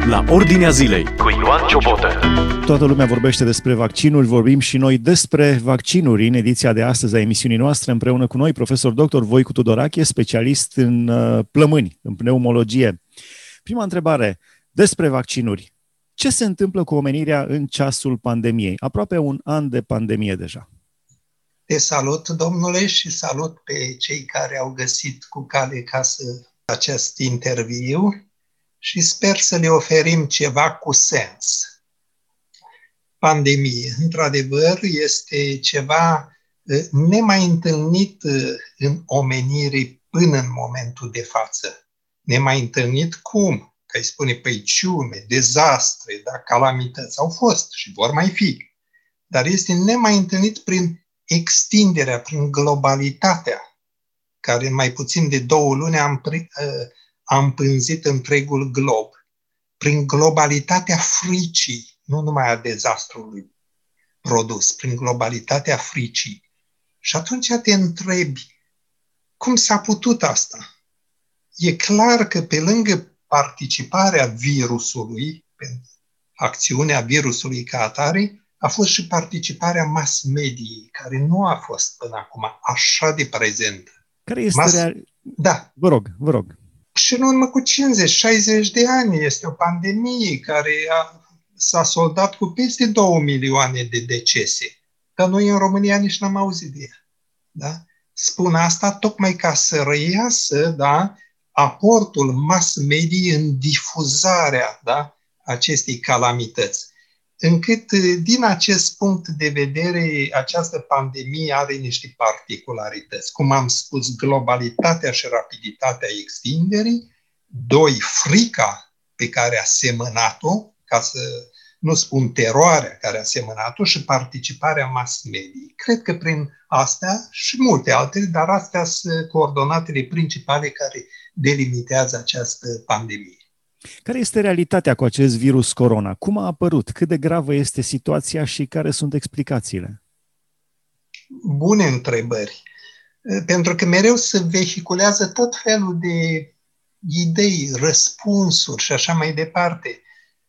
la Ordinea Zilei cu Ioan Ciobotă. Toată lumea vorbește despre vaccinuri, vorbim și noi despre vaccinuri în ediția de astăzi a emisiunii noastre, împreună cu noi, profesor dr. Voicu Tudorache, specialist în plămâni, în pneumologie. Prima întrebare despre vaccinuri. Ce se întâmplă cu omenirea în ceasul pandemiei? Aproape un an de pandemie deja. Te salut, domnule, și salut pe cei care au găsit cu cale casă acest interviu și sper să le oferim ceva cu sens. Pandemie, într-adevăr, este ceva nemai întâlnit în omenire până în momentul de față. Nemai întâlnit cum? Că îi spune păiciume, dezastre, calamități au fost și vor mai fi. Dar este nemai întâlnit prin extinderea, prin globalitatea, care în mai puțin de 2 luni a împânzit întregul glob. Prin globalitatea fricii, nu numai a dezastrului produs, prin globalitatea fricii. Și atunci te întrebi, cum s-a putut asta? E clar că pe lângă participarea virusului, acțiunea virusului ca atare, a fost și participarea mass mediei, care nu a fost până acum așa de prezentă. Care este Da. Vă rog. Și în urmă cu 50-60 de ani este o pandemie care s-a soldat cu peste 2 milioane de decese. Dar noi în România nici n-am auzit de ea. Da? Spun asta tocmai ca să reiasă aportul mass media în difuzarea acestei calamități. Încât, din acest punct de vedere, această pandemie are niște particularități. Cum am spus, globalitatea și rapiditatea extinderii. 2, frica pe care a semănat-o, ca să nu spun teroarea care a semănat-o, și participarea mass mediei. Cred că prin astea și multe altele, dar astea sunt coordonatele principale care delimitează această pandemie. Care este realitatea cu acest virus corona? Cum a apărut? Cât de gravă este situația și care sunt explicațiile? Bune întrebări. Pentru că mereu se vehiculează tot felul de idei, răspunsuri și așa mai departe.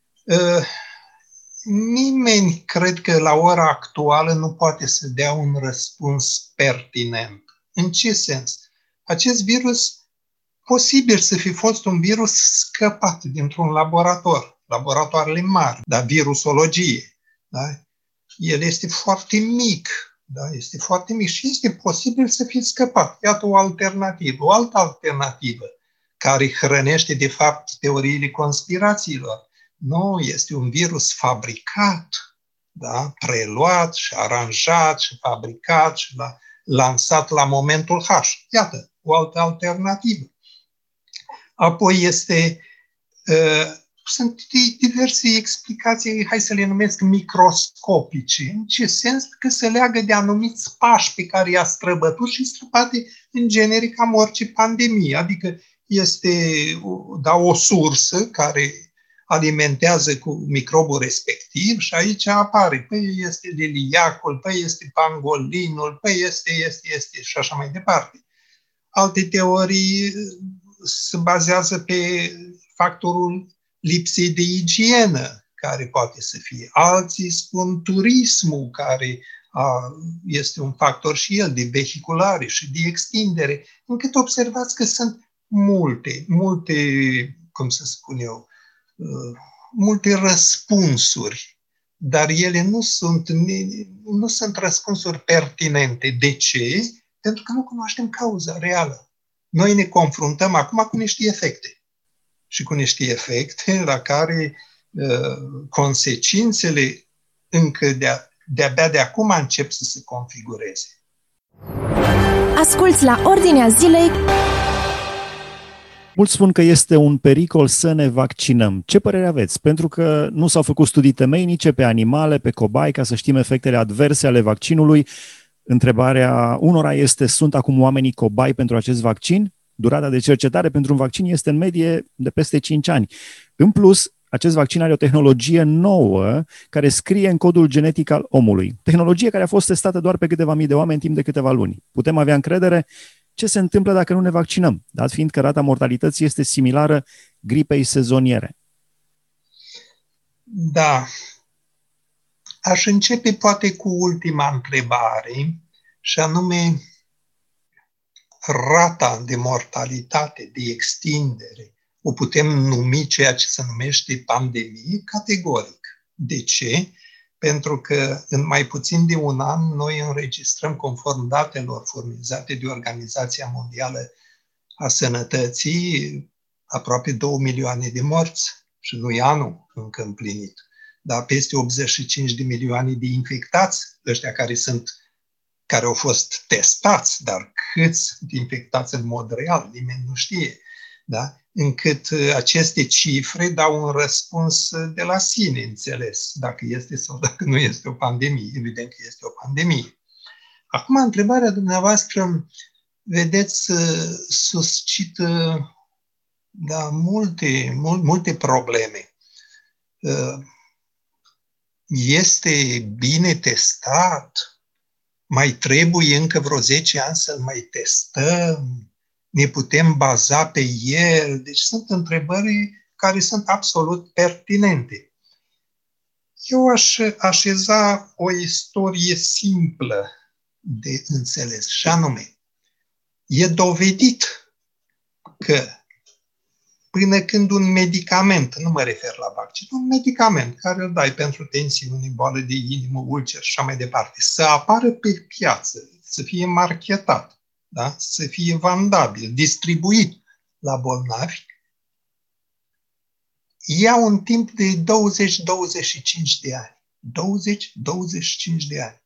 Nimeni, cred că la ora actuală, nu poate să dea un răspuns pertinent. În ce sens? Acest virus posibil să fi fost un virus scăpat dintr-un laborator, laboratoarele mari, virusologie. Da? El este foarte mic, este foarte mic și este posibil să fi scăpat. Iată o alternativă, o altă alternativă care hrănește de fapt teoriile conspirațiilor. Nu, este un virus fabricat, preluat și aranjat și fabricat și lansat la momentul H. Iată, o altă alternativă. Apoi sunt diverse explicații, hai să le numesc microscopice. În ce sens? Că se leagă de anumiți pași pe care i-a străbătut și străbate în genere cam orice pandemie. Adică este o sursă care alimentează cu microbul respectiv și aici apare. Păi este liliacul, păi este pangolinul, păi este și așa mai departe. Alte teorii se bazează pe factorul lipsei de igienă, care poate să fie. Alții spun turismul, care este un factor și el de vehiculare și de extindere, încât observați că sunt multe, multe răspunsuri, dar ele nu sunt răspunsuri pertinente. De ce? Pentru că nu cunoaștem cauza reală. Noi ne confruntăm acum cu niște efecte și cu niște efecte la care consecințele încă de-abia de acum încep să se configureze. Asculți la Ordinea Zilei. Mulți spun că este un pericol să ne vaccinăm. Ce părere aveți? Pentru că nu s-au făcut studii temeinice pe animale, pe cobai, ca să știm efectele adverse ale vaccinului. Întrebarea unora este, sunt acum oamenii cobai pentru acest vaccin? Durata de cercetare pentru un vaccin este în medie de peste 5 ani. În plus, acest vaccin are o tehnologie nouă care scrie în codul genetic al omului. Tehnologie care a fost testată doar pe câteva mii de oameni timp de câteva luni. Putem avea încredere? Ce se întâmplă dacă nu ne vaccinăm, dat fiind că rata mortalității este similară gripei sezoniere? Da. Aș începe poate cu ultima întrebare, și anume rata de mortalitate, de extindere. O putem numi ceea ce se numește pandemie categoric. De ce? Pentru că în mai puțin de un an noi înregistrăm, conform datelor furnizate de Organizația Mondială a Sănătății, aproape 2 milioane de morți și nu e anul încă împlinit. Dar peste 85 de milioane de infectați, ăștia care au fost testați, dar câți sunt infectați în mod real, nimeni nu știe. Da? Încât aceste cifre dau un răspuns de la sine înțeles, dacă este sau dacă nu este o pandemie. Evident că este o pandemie. Acum, întrebarea dumneavoastră, vedeți, suscită multe probleme. Este bine testat? Mai trebuie încă vreo 10 ani să-l mai testăm? Ne putem baza pe el? Deci sunt întrebări care sunt absolut pertinente. Eu aș așeza o istorie simplă de înțeles, și anume, e dovedit că până când un medicament, nu mă refer la vaccin, un medicament care îl dai pentru tensiune, boală de inimă, ulcer și așa mai departe, să apară pe piață, să fie marketat, da? Să fie vandabil, distribuit la bolnavi, ia un timp de 20-25 de ani. 20-25 de ani.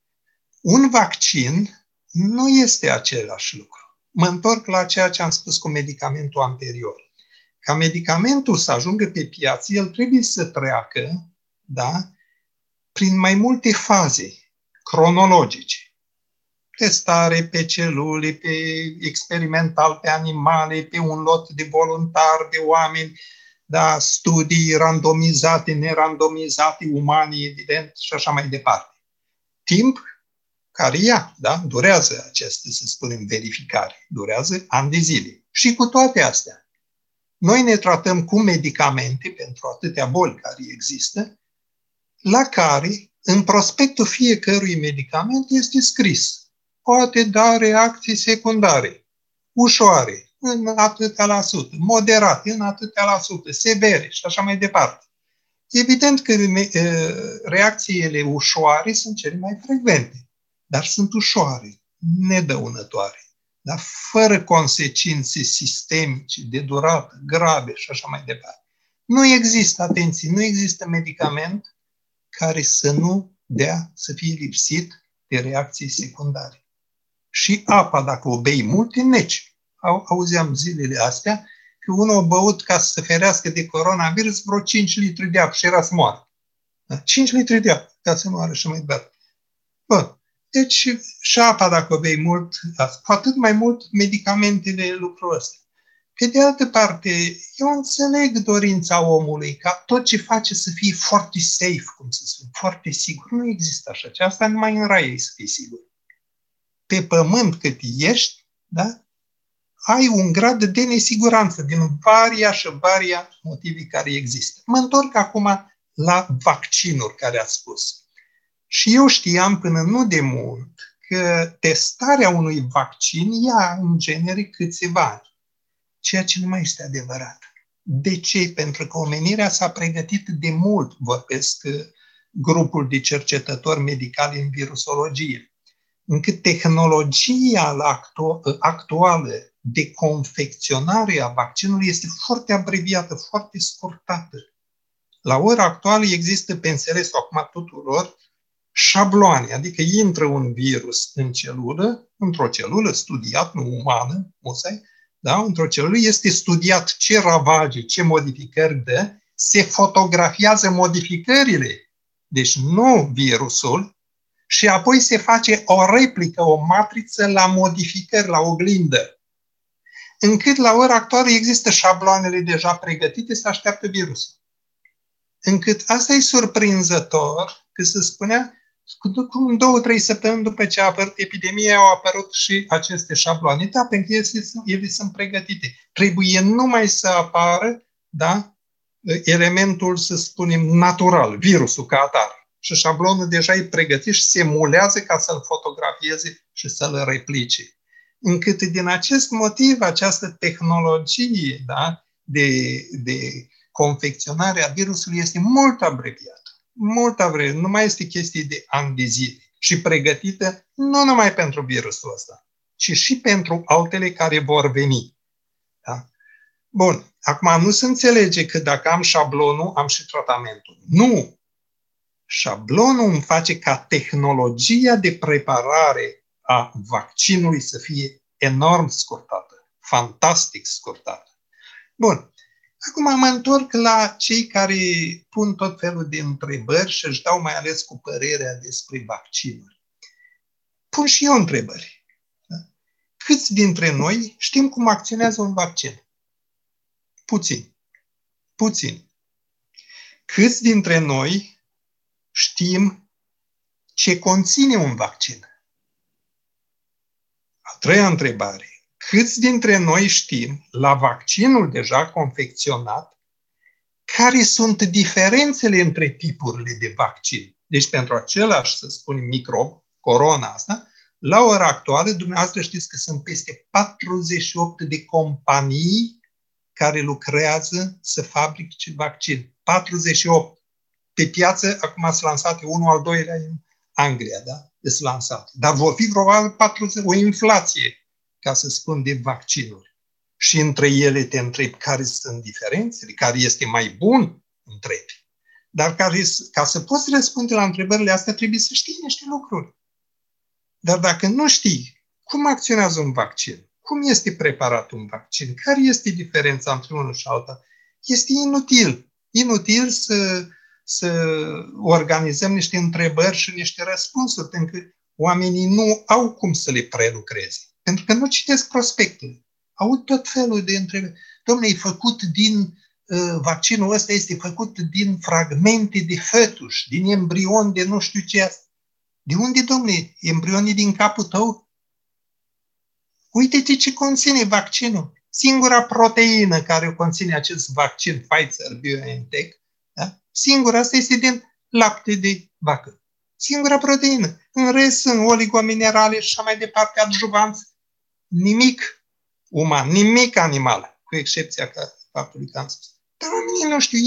Un vaccin nu este același lucru. Mă întorc la ceea ce am spus cu medicamentul anterior. Ca medicamentul să ajungă pe piață, el trebuie să treacă, da, prin mai multe faze cronologice. Testare pe celule, pe experimental, pe animale, pe un lot de voluntari, de oameni, da, studii randomizate, nerandomizate, umane, evident, și așa mai departe. Timp care durează această, să spunem, verificare. Durează ani de zile. Și cu toate astea, noi ne tratăm cu medicamente pentru atâtea boli care există, la care, în prospectul fiecărui medicament, este scris: poate da reacții secundare, ușoare, în atâtea la sută, moderate, în atâtea la sută, severe și așa mai departe. Evident că reacțiile ușoare sunt cele mai frecvente, dar sunt ușoare, nedăunătoare. Dar fără consecințe sistemice, de durată, grave și așa mai departe. Nu există medicament care să nu dea, să fie lipsit de reacții secundare. Și apa, dacă o bei mult, înneci. Auzeam zilele astea că unul a băut, ca să se ferească de coronavirus, vreo 5 litri de apă și era să moară. 5 litri de apă, ca să moară și mai departe. Bun. Deci și apa, dacă o bei mult, cu atât mai mult medicamentele, lucrul ăsta. Pe de altă parte, eu înțeleg dorința omului ca tot ce face să fie foarte safe, cum să spun, foarte sigur. Nu există așa. Asta numai în rai să fii sigur. Pe pământ cât ești, da? Ai un grad de nesiguranță din varia motive care există. Mă întorc acum la vaccinuri care ați spus. Și eu știam până nu de mult că testarea unui vaccin ia în genere câțiva ani, ceea ce nu mai este adevărat. De ce? Pentru că omenirea s-a pregătit de mult, vorbesc grupul de cercetători medicali în virusologie, încât tehnologia actuală de confecționare a vaccinului este foarte abreviată, foarte scurtată. La ora actuală există, pe înțelesul acum tuturor, șabloane, adică intră un virus în celulă, într-o celulă studiat, nu umană, da? Într-o celulă este studiat ce ravage, ce modificări dă, se fotografiază modificările, deci nu virusul, și apoi se face o replică, o matriță la modificări, la oglindă. Încât la ora actuală există șabloanele deja pregătite, se așteaptă virusul. Încât asta e surprinzător, că se spunea, cum 2-3 săptămâni după ce a apărut epidemia, au apărut și aceste șabloane. Da, pentru că ele sunt pregătite. Trebuie numai să apară, da, elementul, să spunem, natural, virusul ca atare. Și șablonul deja e pregătit și se emulează ca să-l fotografieze și să-l replice. Încât din acest motiv, această tehnologie, da, de confecționare a virusului este mult abreviată. Mult abreviată. Nu mai este chestie de ani de zile. Și pregătită nu numai pentru virusul ăsta, ci și pentru altele care vor veni. Da? Bun. Acum nu se înțelege că dacă am șablonul, am și tratamentul. Nu! Șablonul îmi face ca tehnologia de preparare a vaccinului să fie enorm scurtată, fantastic scurtată. Bun. Acum mă întorc la cei care pun tot felul de întrebări și își dau mai ales cu părerea despre vaccinuri. Pun și eu întrebări. Da? Câți dintre noi știm cum acționează un vaccin? Puțin. Câți dintre noi știm ce conține un vaccin? A treia întrebare. Câți dintre noi știm, la vaccinul deja confecționat, care sunt diferențele între tipurile de vaccin? Deci pentru același, să spunem, microb, corona asta, la ora actuală, dumneavoastră știți că sunt peste 48 de companii care lucrează să fabrice vaccin. 48. Pe piață, acum s-a lansat unul, al doilea în Anglia, da? Sunt lansat. Dar vor fi probabil 40, o inflație, ca să spun, de vaccinuri. Și între ele te întrebi care sunt diferențele, care este mai bun, întrebi. Dar ca să poți răspunde la întrebările astea, trebuie să știi niște lucruri. Dar dacă nu știi cum acționează un vaccin, cum este preparat un vaccin, care este diferența între unul și alta, este inutil. Inutil să organizăm niște întrebări și niște răspunsuri, pentru că oamenii nu au cum să le prelucreze. Pentru că nu citesc prospectele. Aud tot felul de întrebări. Dom'le, e făcut din vaccinul ăsta este făcut din fragmente de fetus, din embrion de nu știu ce. De unde, dom'le? Embrionii din capul tău? Uite-te ce conține vaccinul. Singura proteină care o conține acest vaccin Pfizer-BioNTech, da? Singura asta este din lapte de vacă. Singura proteină. În rest sunt oligominerale și așa mai departe, adjuvanți. Nimic uman, nimic animal, cu excepția faptului că am spus. Dar oamenii nu știu,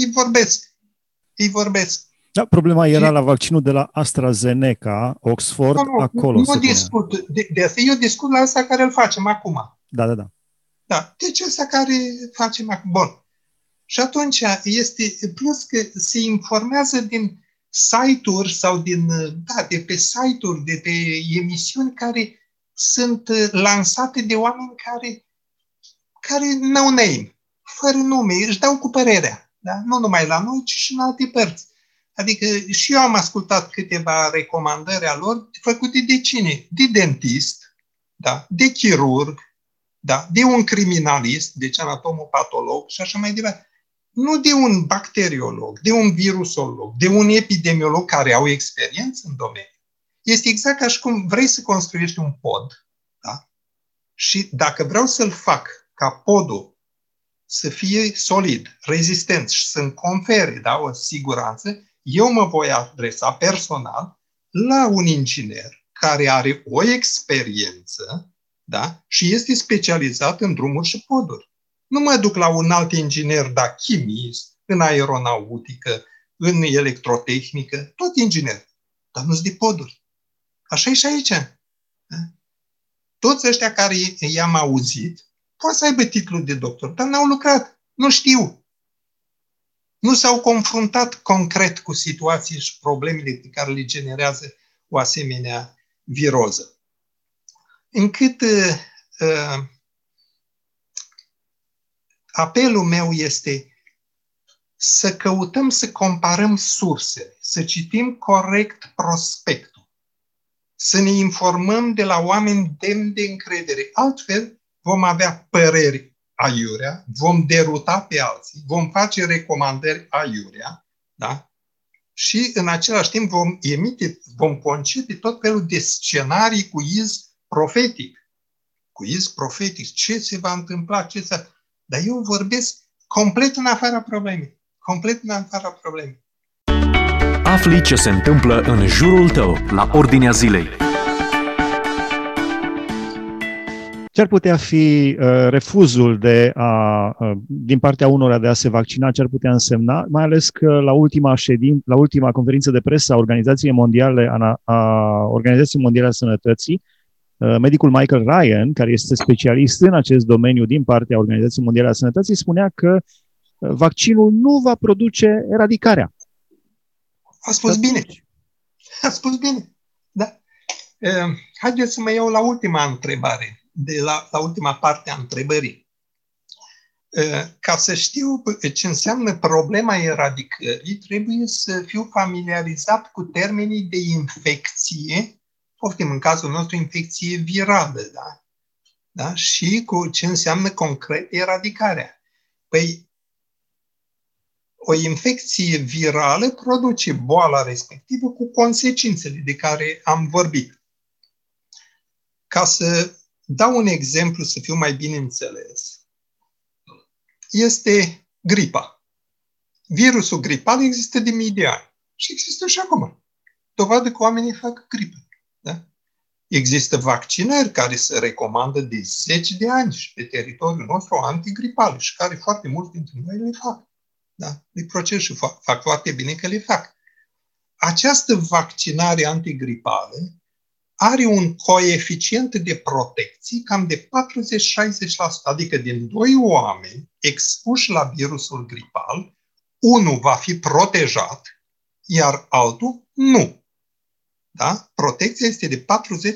ei vorbesc. Da, problema era la vaccinul de la AstraZeneca, Oxford, acolo nu discut de asta, eu discut la asta care îl facem acum. Da. Da, deci asta care facem acum. Bun. Și atunci este, plus că se informează din site-uri sau de pe site-uri, de pe emisiuni care sunt lansate de oameni care no name, fără nume, își dau cu părerea. Da? Nu numai la noi, ci și în alte părți. Adică și eu am ascultat câteva recomandări a lor făcute de cine? De dentist, da? De chirurg, da? De un criminalist, deci anatomopatolog și așa mai departe. Nu de un bacteriolog, de un virusolog, de un epidemiolog care au experiență în domeniu. Este exact ca și cum vrei să construiești un pod, da? Și dacă vreau să-l fac ca podul să fie solid, rezistent și să-mi confere, da, o siguranță, eu mă voi adresa personal la un inginer care are o experiență, da, și este specializat în drumuri și poduri. Nu mă duc la un alt inginer, da, chimist, în aeronautică, în electrotehnică, tot inginer, dar nu-s de poduri. Așa e și aici. Da? Toți ăștia care i-am auzit pot să aibă titlul de doctor, dar n-au lucrat, nu știu. Nu s-au confruntat concret cu situații și problemele pe care le generează o asemenea viroză. Încât apelul meu este să căutăm să comparăm sursele, să citim corect prospectul, să ne informăm de la oameni demni de încredere. Altfel vom avea păreri aiurea, vom deruta pe alții, vom face recomandări aiurea, da? Și în același timp vom concepe tot felul de scenarii cu iz profetic. Cu iz profetic. Ce se va întâmpla? Dar eu vorbesc complet în afara problemei. complet în afara problemei. Afli ce se întâmplă în jurul tău, la Ordinea Zilei. Ce ar putea fi refuzul din partea unora de a se vaccina, ce ar putea însemna, mai ales că la ultima conferință de presă a Organizației Mondiale a Sănătății, medicul Michael Ryan, care este specialist în acest domeniu din partea Organizației Mondiale a Sănătății, spunea că vaccinul nu va produce eradicarea. A spus bine. A spus bine. Da. Haideți să mă iau la ultima întrebare, la ultima parte a întrebării. Ca să știu ce înseamnă problema eradicării, trebuie să fiu familiarizat cu termenii de infecție, poftim în cazul nostru infecție virală, da? Da? Și cu ce înseamnă concret eradicarea. Păi, o infecție virală produce boala respectivă cu consecințele de care am vorbit. Ca să dau un exemplu să fiu mai bine înțeles, este gripa. Virusul gripal există de mii de ani și există și acum. Dovadă că oamenii fac gripă. Da? Există vaccinări care se recomandă de 10 de ani și pe teritoriul nostru antigripale și care foarte mulți dintre noi le fac. Da? Le proces și fac foarte bine că le fac. Această vaccinare antigripală are un coeficient de protecție cam de 40-60%, adică din 2 oameni expuși la virusul gripal, unul va fi protejat, iar altul nu. Da? Protecția este de 40-60%.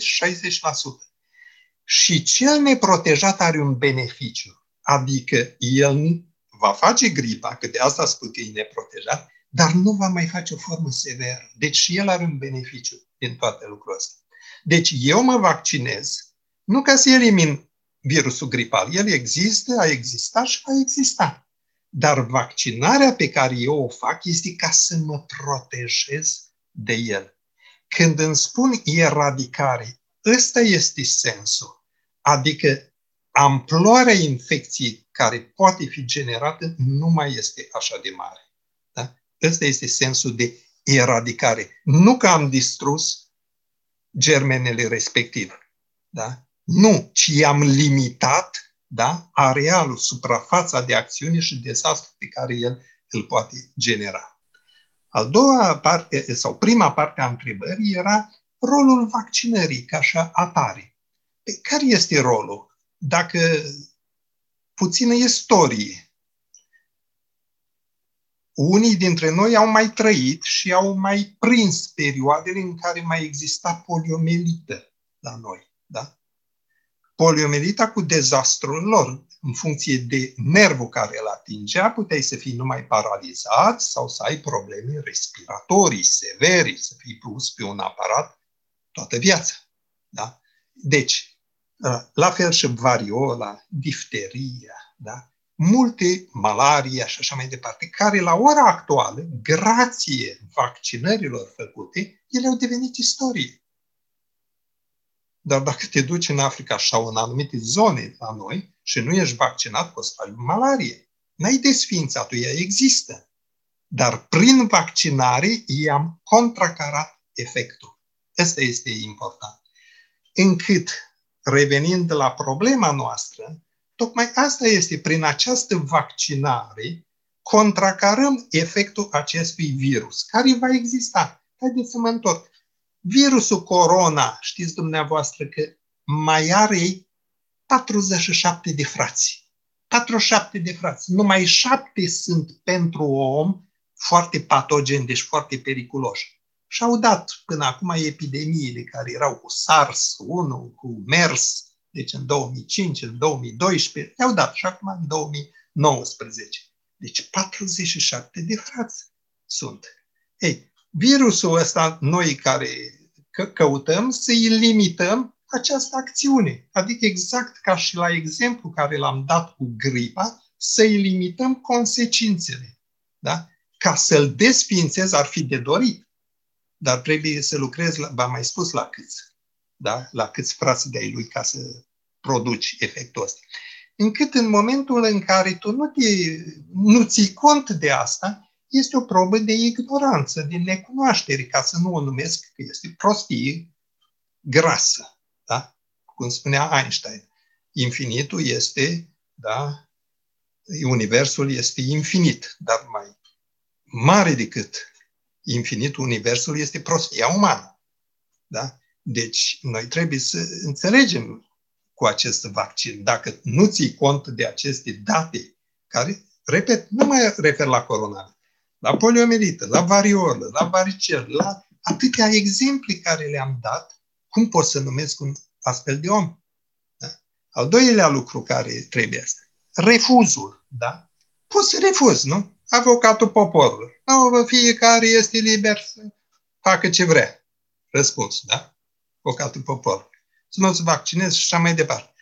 Și cel neprotejat are un beneficiu, adică el va face gripa, că de asta spun că e neprotejat, dar nu va mai face o formă severă. Deci și el are un beneficiu din toate lucrurile astea. Deci eu mă vaccinez, nu ca să elimin virusul gripal. El există, a existat și va exista. Dar vaccinarea pe care eu o fac este ca să mă protejez de el. Când îmi spun eradicare, ăsta este sensul. Adică amploarea infecției care poate fi generată nu mai este așa de mare. Da? Ăsta este sensul de eradicare. Nu că am distrus germenele respective. Da? Nu, ci am limitat, da, arealul, suprafața de acțiune și dezastru pe care el îl poate genera. Al doua parte, sau prima parte a întrebării era rolul vaccinării ca așa atare. Care este rolul? Dacă puțină istorie. Unii dintre noi au mai trăit și au mai prins perioadele în care mai exista poliomelită la noi. Da? Poliomelita cu dezastrul lor, în funcție de nervul care îl atingea, puteai să fii numai paralizat sau să ai probleme respiratorii severe, să fii pus pe un aparat toată viața. Da? Deci, la fel și variola, difteria, da? Multe, malaria și așa mai departe, care la ora actuală, grație vaccinărilor făcute, ele au devenit istorie. Dar dacă te duci în Africa sau în anumite zone la noi și nu ești vaccinat, poți să ai malarie. N-ai desființat-o, ea există. Dar prin vaccinare i-am contracarat efectul. Asta este important. Încât, revenind la problema noastră, tocmai asta este, prin această vaccinare, contracarăm efectul acestui virus, care va exista. Haideți să mă întorc. Virusul corona, știți dumneavoastră că mai are 47 de frați. 47 de frați. Numai 7 sunt pentru om foarte patogeni, deci foarte periculoși. Și-au dat până acum epidemiile care erau cu SARS-1, cu MERS, deci în 2005, în 2012, i-au dat și acum în 2019. Deci 47 de frați sunt. Ei, virusul ăsta, noi care căutăm să-i limităm această acțiune. Adică exact ca și la exemplu care l-am dat cu gripa, să-i limităm consecințele. Da? Ca să-l desființez ar fi de dorit, dar trebuie să lucrezi, v-am mai spus, la câți. Da? La câți frați de-ai lui ca să produci efectul ăsta. încât în momentul în care tu nu ții cont de asta, este o probă de ignoranță, de necunoaștere, ca să nu o numesc că este prostie grasă. Da? Cum spunea Einstein, infinitul este, da, universul este infinit, dar mai mare decât infinitul, universul este prostia umană. Da? Deci, noi trebuie să înțelegem cu acest vaccin. Dacă nu ții cont de aceste date, care, repet, nu mă refer la coronavirus, la poliomelită, la variolă, la varicel, la atâtea exemple care le-am dat, cum pot să numesc un astfel de om? Da? Al doilea lucru care trebuie asta, refuzul. Da? Poți să refuzi, nu? Avocatul poporului. Nu, fiecare este liber să facă ce vrea. Răspuns, da? Avocatul poporului. Să nu se vaccinezi și așa mai departe.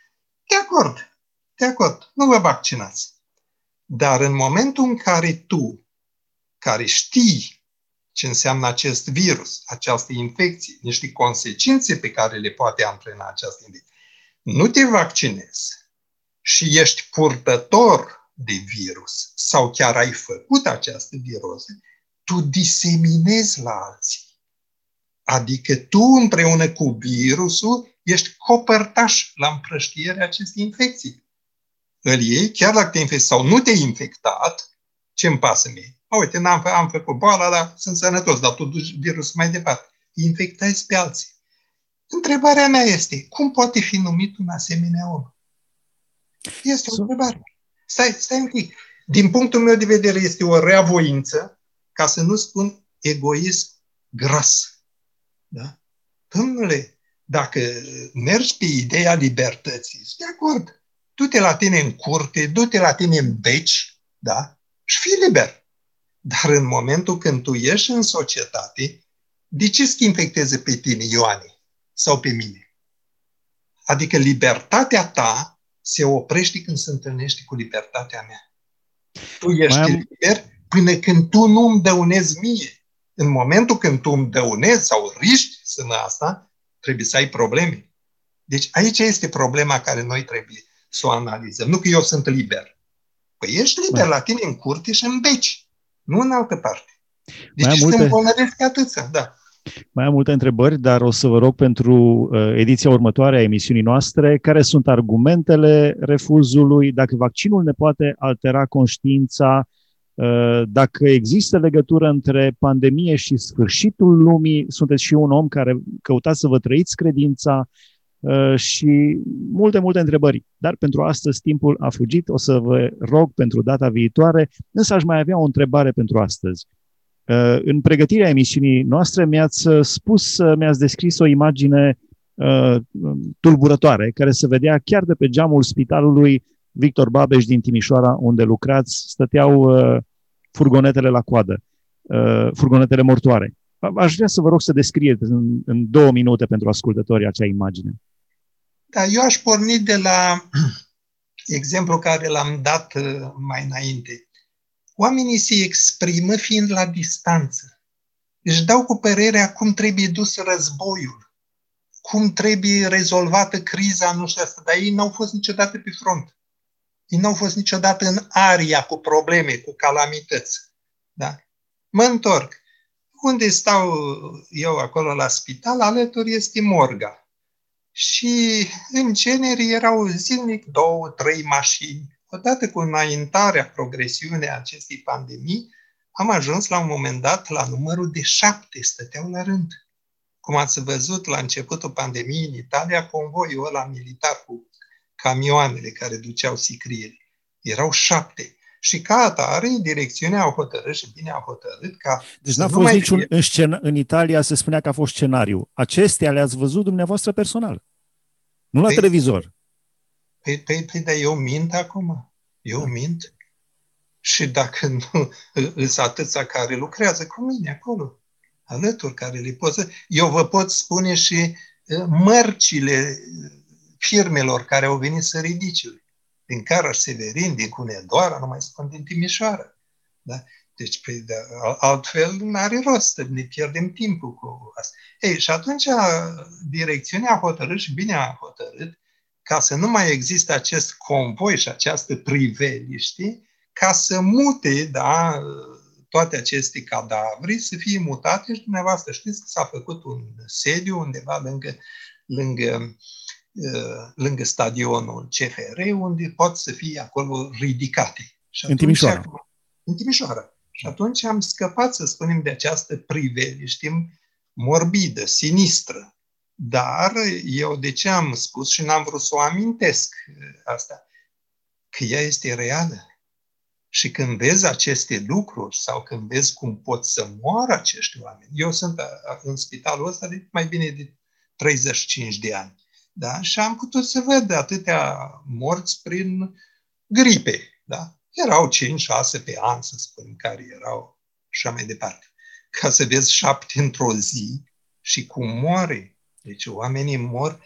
De acord, nu vă vaccinați. Dar în momentul în care tu, care știi ce înseamnă acest virus, această infecție, niște consecințe pe care le poate antrena această infecție, nu te vaccinezi și ești purtător de virus sau chiar ai făcut această viroză, tu diseminezi la alții. Adică tu împreună cu virusul ești copărtaș la împrăștierea acestei infecții. Îl iei, chiar dacă te-ai infectat sau nu te-ai infectat, ce-mi pasă mie? Uite, am făcut boala, dar sunt sănătos, dar tu duci virusul mai departe. Infectezi pe alții. Întrebarea mea este, cum poate fi numit un asemenea om? Este o întrebare. Stai un pic. Din punctul meu de vedere este o reavoință, ca să nu spun egoism gras. Da? Domnule, dacă mergi pe ideea libertății, sunt de acord. Du-te la tine în curte, du-te la tine în beci, da? Și fii liber. Dar în momentul când tu ieși în societate, de ce să te infecteze pe tine, Ioane, sau pe mine? Adică libertatea ta se oprește când se întâlnește cu libertatea mea. Tu ești liber până când tu nu îmi dăunezi mie. În momentul când tu îmi dăunezi sau riști sână asta, trebuie să ai probleme. Deci aici este problema care noi trebuie să o analizăm. Nu că eu sunt liber. Păi ești liber la tine în curte și în beci, nu în altă parte. Deci se îmbolnăvesc atâția, da. Mai am multe întrebări, dar o să vă rog pentru ediția următoare a emisiunii noastre, care sunt argumentele refuzului, dacă vaccinul ne poate altera conștiința, dacă există legătură între pandemie și sfârșitul lumii, sunteți și un om care căutați să vă trăiți credința și multe întrebări. Dar pentru astăzi timpul a fugit, o să vă rog pentru data viitoare, însă aș mai avea o întrebare pentru astăzi. În pregătirea emisiunii noastre mi-ați descris o imagine tulburătoare, care se vedea chiar de pe geamul spitalului Victor Babeș din Timișoara, unde lucrați, stăteau furgonetele la coadă, furgonetele mortoare. Aș vrea să vă rog să descrieți în 2 minute pentru ascultătorii acea imagine. Da, eu aș porni de la exemplu care l-am dat mai înainte. Oamenii se exprimă fiind la distanță. Își dau cu părerea cum trebuie dus războiul, cum trebuie rezolvată criza, nu știu asta, dar ei n-au fost niciodată pe front. Ei n-au fost niciodată în aria cu probleme, cu calamități. Da? Mă întorc. Unde stau eu acolo la spital, alături este morga. Și în genere erau zilnic 2-3 mașini. Odată cu înaintarea, progresiunea acestei pandemii, am ajuns la un moment dat la numărul de 7, stăteau la rând. Cum ați văzut la începutul pandemiei în Italia, convoiul ăla militar cu camioanele care duceau sicrieri. Erau 7. Și ca atare, direcțiunea a hotărât și bine a hotărât ca... Deci n-a fost niciun... În Italia se spunea că a fost scenariu. Acestea le-ați văzut dumneavoastră personal. Nu la televizor. Păi, dar eu mint acum. Eu mint. Și dacă nu îs atâția care lucrează cu mine acolo, alături, care le pot să... Eu vă pot spune și mărcile firmelor care au venit să ridice. Din Caraș-Severin, din Hunedoara, nu mai spun din Timișoara. Da? Deci, altfel n-are rost, ne pierdem timpul cu asta. Ei, și atunci direcțiunea a hotărât și bine a hotărât ca să nu mai existe acest convoi și această priveliște, ca să mute, da, toate aceste cadavre, să fie mutate și dumneavoastră știți că s-a făcut un sediu undeva lângă stadionul CFR, unde pot să fie acolo ridicate. Și în Timișoara. În Timișoara. Și atunci am scăpat, să spunem, de această priveliște morbidă, sinistră. Dar eu de ce am spus și n-am vrut să o amintesc asta? Că ea este reală. Și când vezi aceste lucruri sau când vezi cum pot să moară acești oameni, eu sunt în spitalul ăsta de mai bine de 35 de ani, da? Și am putut să văd atâtea morți prin gripe, da? Erau 5-6 pe an, să spunem, care erau și așa mai departe. Ca să vezi 7 într-o zi și cum moare. Deci oamenii mor,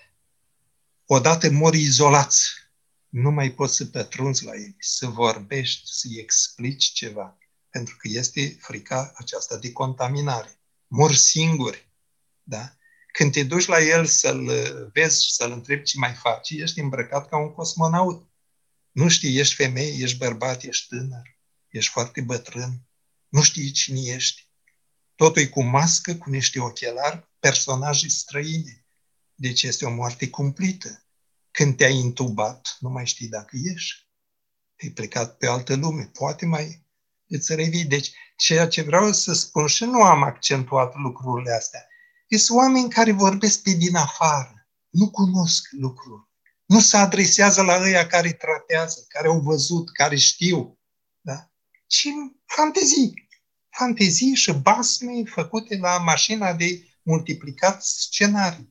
odată mor izolați. Nu mai poți să pătrunzi la ei, să vorbești, să-i explici ceva. Pentru că este frica aceasta de contaminare. Mor singuri. Da? Când te duci la el să-l vezi și să-l întrebi ce mai faci, ești îmbrăcat ca un cosmonaut. Nu știi, ești femeie, ești bărbat, ești tânăr, ești foarte bătrân. Nu știi cine ești. Totul e cu mască, cu niște ochelari, personaje străine. Deci este o moarte cumplită. Când te-ai intubat, nu mai știi dacă ești. Ai plecat pe altă lume. Poate mai îți revii. Deci, ceea ce vreau să spun și nu am accentuat lucrurile astea, sunt oameni care vorbesc pe din afară. Nu cunosc lucruri. Nu se adresează la ăia care tratează, care au văzut, care știu. Da? Ci fantezii. Fantezii și basme făcute la mașina de multiplicat scenarii.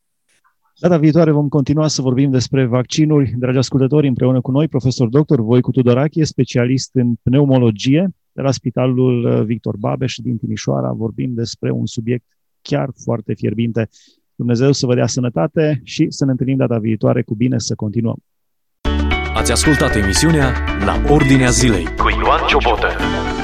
Data viitoare vom continua să vorbim despre vaccinuri. Dragi ascultători, împreună cu noi, profesor dr. Voicu Tudorache, specialist în pneumologie de la Spitalul Victor Babeș din Timișoara. Vorbim despre un subiect chiar foarte fierbinte. Dumnezeu să vă dea sănătate și să ne întâlnim data viitoare. Cu bine, să continuăm. Ați ascultat emisiunea La Ordinea Zilei cu Ioan Ciobotă.